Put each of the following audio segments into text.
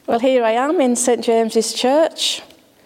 Well, here I am in St James's Church,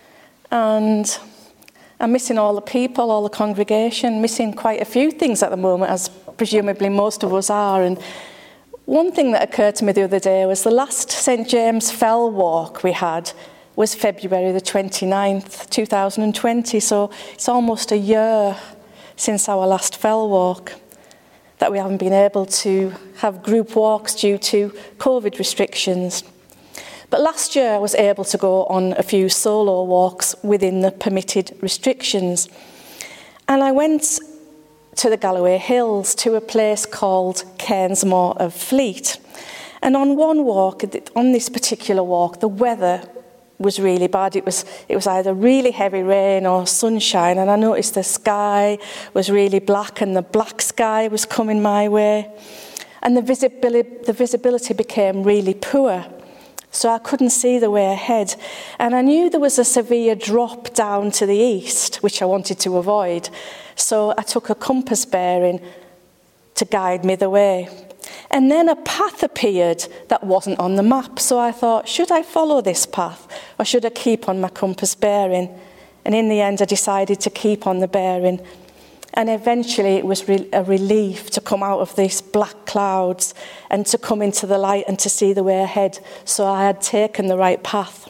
and I'm missing all the people, all the congregation, missing quite a few things at the moment, as presumably most of us are. And one thing that occurred to me the other day was the last St James Fell walk we had was February the 29th, 2020, so it's almost a year since our last Fell walk that we haven't been able to have group walks due to COVID restrictions. But last year I was able to go on a few solo walks within the permitted restrictions. And I went to the Galloway Hills to a place called Cairnsmore of Fleet. And on one walk, on this particular walk, the weather was really bad. It was either really heavy rain or sunshine, and I noticed the sky was really black and the black sky was coming my way. And the visibility became really poor. So I couldn't see the way ahead. And I knew there was a severe drop down to the east, which I wanted to avoid. So I took a compass bearing to guide me the way. And then a path appeared that wasn't on the map. So I thought, should I follow this path or should I keep on my compass bearing? And in the end, I decided to keep on the bearing. And eventually it was a relief to come out of these black clouds and to come into the light and to see the way ahead. So I had taken the right path.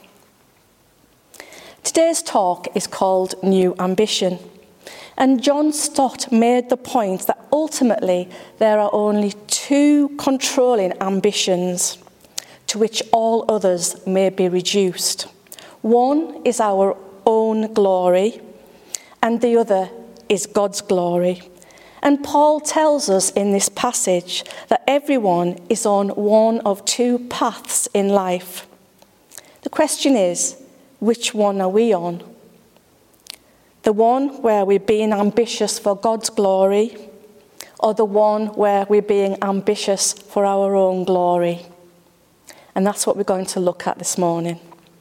Today's talk is called New Ambition. And John Stott made the point that ultimately there are only two controlling ambitions to which all others may be reduced. One is our own glory, and the other is God's glory. And Paul tells us in this passage that everyone is on one of two paths in life. The question is, which one are we on? The one where we're being ambitious for God's glory, or the one where we're being ambitious for our own glory? And that's what we're going to look at this morning.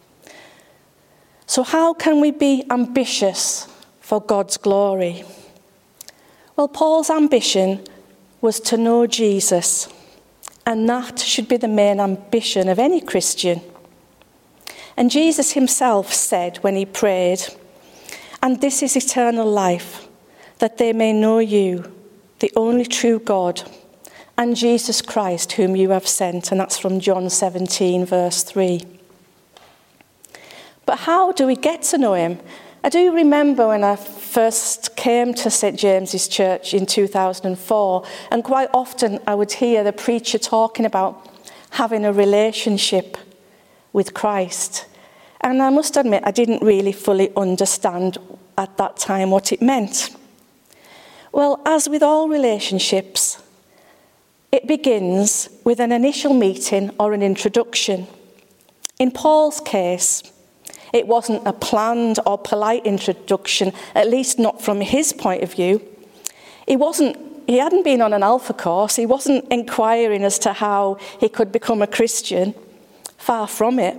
So how can we be ambitious for God's glory? Well, Paul's ambition was to know Jesus, and that should be the main ambition of any Christian. And Jesus himself said when he prayed, "And this is eternal life, that they may know you, the only true God, and Jesus Christ whom you have sent." And that's from John 17, verse 3. But how do we get to know him? I do remember when I first came to St James's Church in 2004, and quite often I would hear the preacher talking about having a relationship with Christ. And I must admit, I didn't really fully understand at that time what it meant. Well, as with all relationships, it begins with an initial meeting or an introduction. In Paul's case, it wasn't a planned or polite introduction, at least not from his point of view. He hadn't been on an Alpha course. He wasn't inquiring as to how he could become a Christian. Far from it.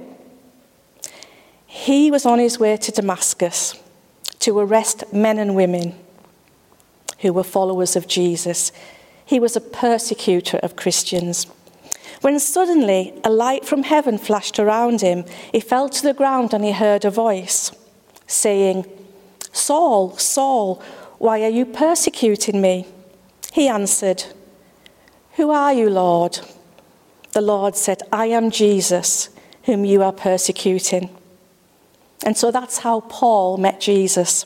He was on his way to Damascus to arrest men and women who were followers of Jesus. He was a persecutor of Christians. When suddenly a light from heaven flashed around him, he fell to the ground and he heard a voice saying, "Saul, Saul, why are you persecuting me?" He answered, "Who are you, Lord?" The Lord said, "I am Jesus, whom you are persecuting." And so that's how Paul met Jesus.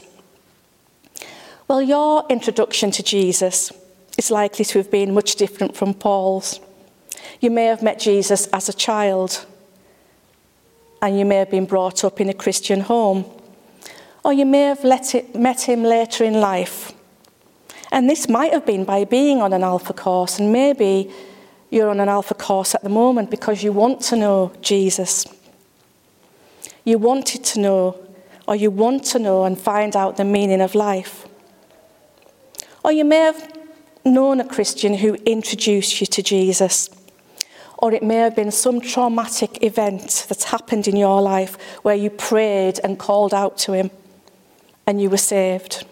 Well, your introduction to Jesus is likely to have been much different from Paul's. You may have met Jesus as a child, and you may have been brought up in a Christian home, or you may have met him later in life. And this might have been by being on an Alpha course, and maybe you're on an Alpha course at the moment because you want to know Jesus. You wanted to know, or you want to know and find out the meaning of life. Or you may have known a Christian who introduced you to Jesus. Or it may have been some traumatic event that's happened in your life where you prayed and called out to him and you were saved.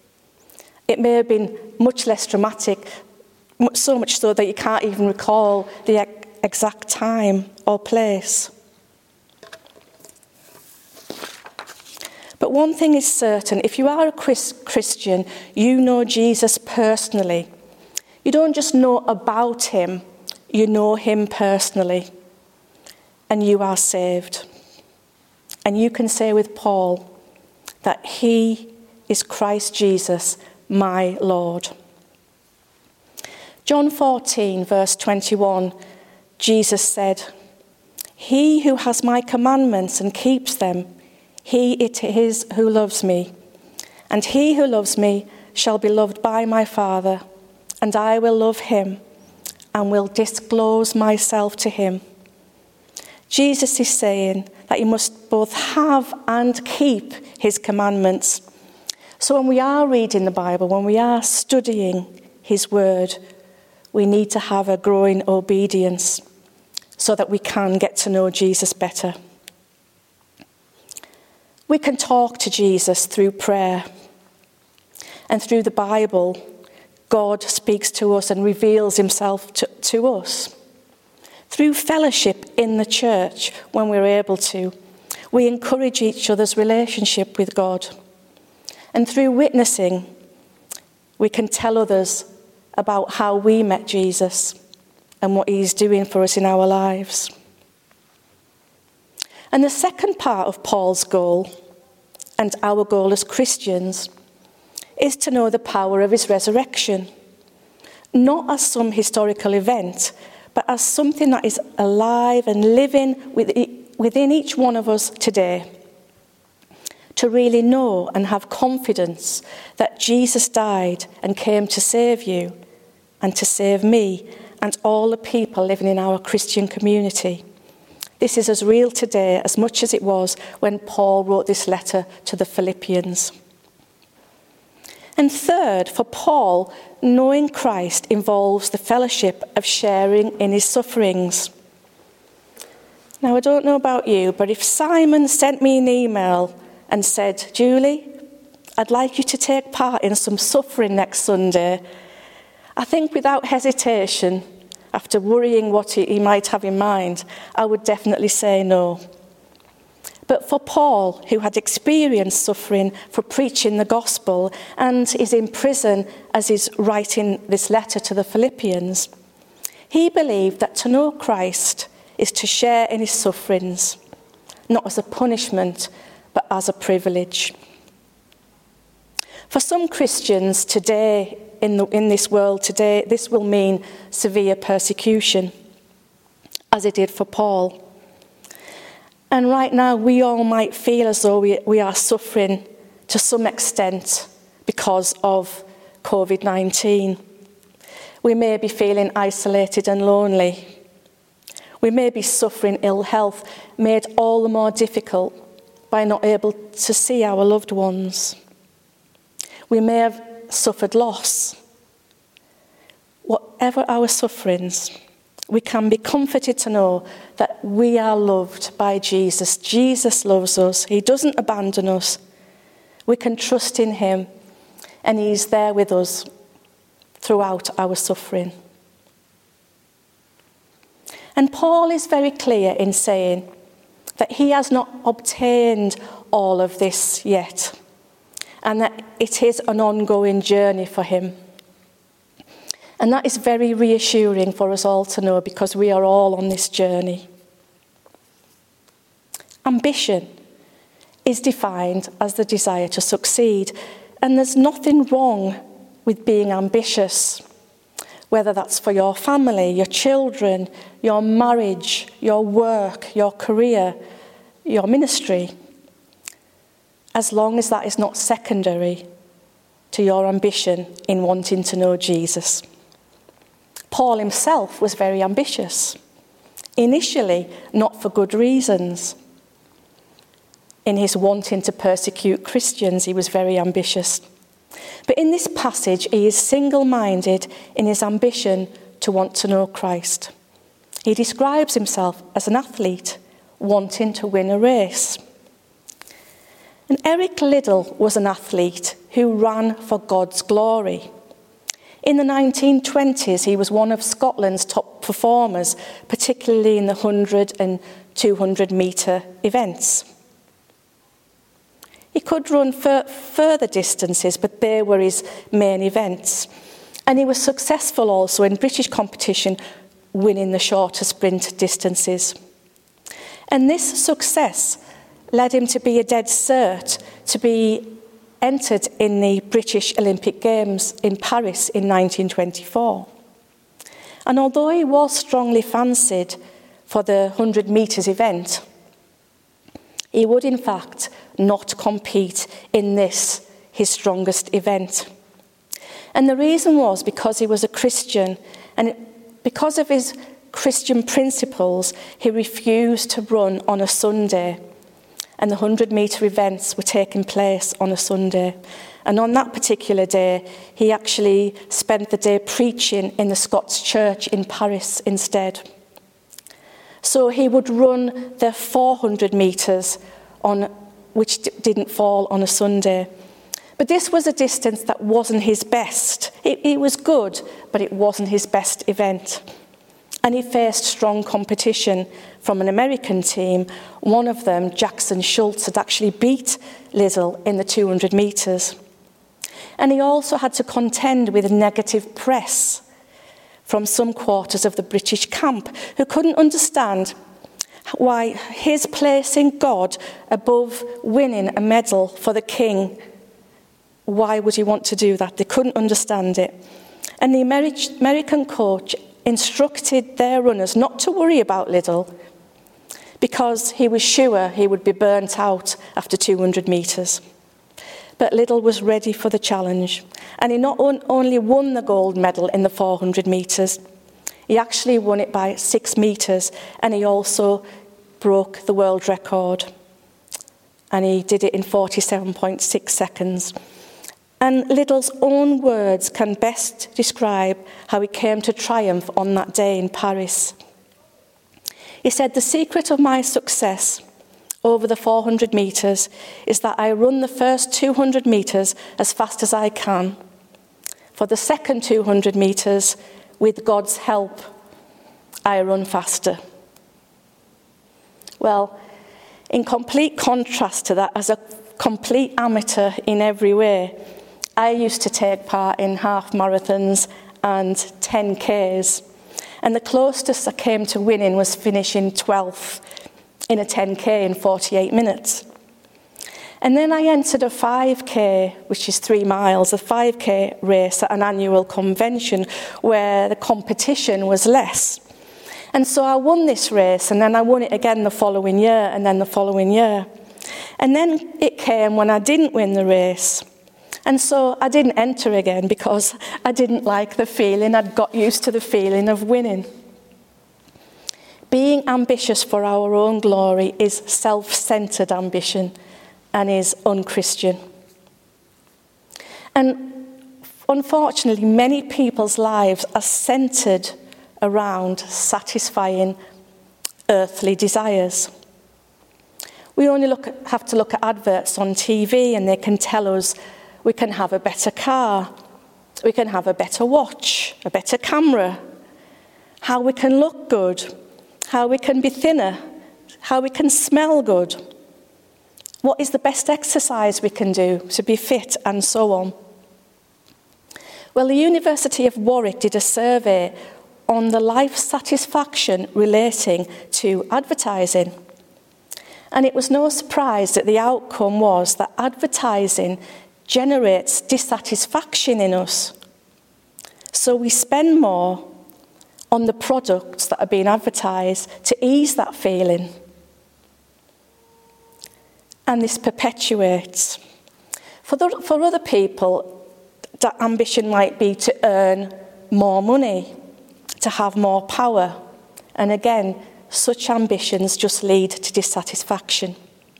It may have been much less dramatic, so much so that you can't even recall the exact time or place. But one thing is certain, if you are a Christian, you know Jesus personally. You don't just know about him, you know him personally. And you are saved. And you can say with Paul that he is Christ Jesus, my Lord. John 14, verse 21, Jesus said, "He who has my commandments and keeps them, he it is who loves me. And he who loves me shall be loved by my Father, and I will love him and will disclose myself to him." Jesus is saying that you must both have and keep his commandments. So when we are reading the Bible, when we are studying his word, we need to have a growing obedience so that we can get to know Jesus better. We can talk to Jesus through prayer. And through the Bible, God speaks to us and reveals himself to us. Through fellowship in the church, when we're able to, we encourage each other's relationship with God. And through witnessing, we can tell others about how we met Jesus and what he's doing for us in our lives. And the second part of Paul's goal, and our goal as Christians, is to know the power of his resurrection, not as some historical event, but as something that is alive and living within each one of us today. To really know and have confidence that Jesus died and came to save you and to save me and all the people living in our Christian community. This is as real today as much as it was when Paul wrote this letter to the Philippians. And third, for Paul, knowing Christ involves the fellowship of sharing in his sufferings. Now, I don't know about you, but if Simon sent me an email and said, "Julie, I'd like you to take part in some suffering next Sunday," I think without hesitation, after worrying what he might have in mind, I would definitely say no. But for Paul, who had experienced suffering for preaching the gospel and is in prison as he's writing this letter to the Philippians, he believed that to know Christ is to share in his sufferings, not as a punishment, but as a privilege. For some Christians today, in this world today, this will mean severe persecution, as it did for Paul. And right now, we all might feel as though we are suffering to some extent because of COVID-19. We may be feeling isolated and lonely. We may be suffering ill health, made all the more difficult by not able to see our loved ones. We may have suffered loss. Whatever our sufferings, we can be comforted to know that we are loved by Jesus. Jesus loves us. He doesn't abandon us. We can trust in him, and he's there with us throughout our suffering. And Paul is very clear in saying that he has not obtained all of this yet, and that it is an ongoing journey for him. And that is very reassuring for us all to know, because we are all on this journey. Ambition is defined as the desire to succeed, and there's nothing wrong with being ambitious, whether that's for your family, your children, your marriage, your work, your career, your ministry, as long as that is not secondary to your ambition in wanting to know Jesus. Paul himself was very ambitious. Initially, not for good reasons. In his wanting to persecute Christians, he was very ambitious. But in this passage, he is single-minded in his ambition to want to know Christ. He describes himself as an athlete wanting to win a race. And Eric Liddell was an athlete who ran for God's glory. In the 1920s, he was one of Scotland's top performers, particularly in the 100 and 200 metre events. He could run further distances, but they were his main events. And he was successful also in British competition, winning the shorter sprint distances. And this success led him to be a dead cert to be entered in the British Olympic Games in Paris in 1924. And although he was strongly fancied for the 100 metres event, he would in fact not compete in this, his strongest event. And the reason was because he was a Christian, and because of his Christian principles, he refused to run on a Sunday. And the 100-metre events were taking place on a Sunday. And on that particular day, he actually spent the day preaching in the Scots Church in Paris instead. So he would run the 400 metres, which didn't fall on a Sunday. But this was a distance that wasn't his best. It was good, but it wasn't his best event. And he faced strong competition from an American team. One of them, Jackson Schultz, had actually beat Liddell in the 200 metres. And he also had to contend with negative press from some quarters of the British camp who couldn't understand why his placing God above winning a medal for the king, why would he want to do that? They couldn't understand it. And the American coach instructed their runners not to worry about Liddell because he was sure he would be burnt out after 200 metres. But Liddell was ready for the challenge, and he not only won the gold medal in the 400 metres, he actually won it by 6 metres, and he also broke the world record. And he did it in 47.6 seconds. And Liddell's own words can best describe how he came to triumph on that day in Paris. He said, "The secret of my success over the 400 metres is that I run the first 200 metres as fast as I can. For the second 200 metres, with God's help, I run faster." Well, in complete contrast to that, as a complete amateur in every way, I used to take part in half marathons and 10Ks. And the closest I came to winning was finishing 12th in a 10K in 48 minutes. And then I entered a 5K, which is 3 miles, a 5K race at an annual convention where the competition was less. And so I won this race, and then I won it again the following year, and then the following year. And then it came when I didn't win the race. And so I didn't enter again because I didn't like the feeling. I'd got used to the feeling of winning. Being ambitious for our own glory is self-centered ambition and is unchristian. And unfortunately, many people's lives are centered around satisfying earthly desires. We only have to look at adverts on TV and they can tell us we can have a better car, we can have a better watch, a better camera, how we can look good, how we can be thinner, how we can smell good, what is the best exercise we can do to be fit, and so on. Well, the University of Warwick did a survey on the life satisfaction relating to advertising. And it was no surprise that the outcome was that advertising generates dissatisfaction in us. So we spend more on the products that are being advertised to ease that feeling. And this perpetuates. For other people, that ambition might be to earn more money, to have more power. And again, such ambitions just lead to dissatisfaction.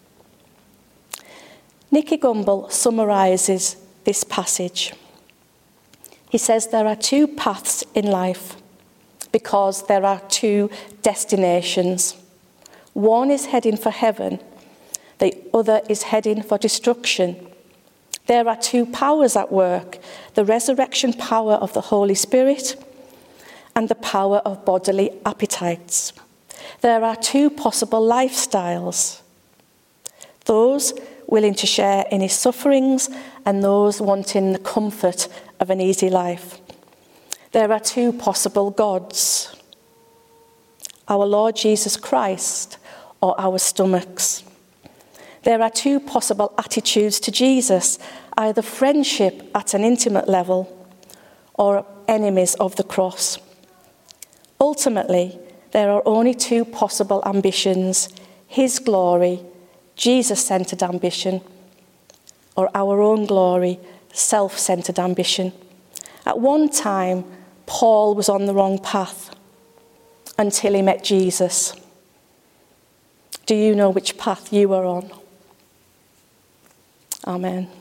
Nicky Gumbel summarises this passage. He says there are 2 paths in life because there are 2 destinations. One is heading for heaven, the other is heading for destruction. There are 2 powers at work, the resurrection power of the Holy Spirit and the power of bodily appetites. There are 2 possible lifestyles. Those willing to share in his sufferings and those wanting the comfort of an easy life. There are two possible gods: our Lord Jesus Christ or our stomachs. There are two possible attitudes to Jesus, either friendship at an intimate level or enemies of the cross. Ultimately, there are only two possible ambitions: his glory, Jesus-centered ambition, or our own glory, self-centered ambition. At one time, Paul was on the wrong path until he met Jesus. Do you know which path you are on? Amen.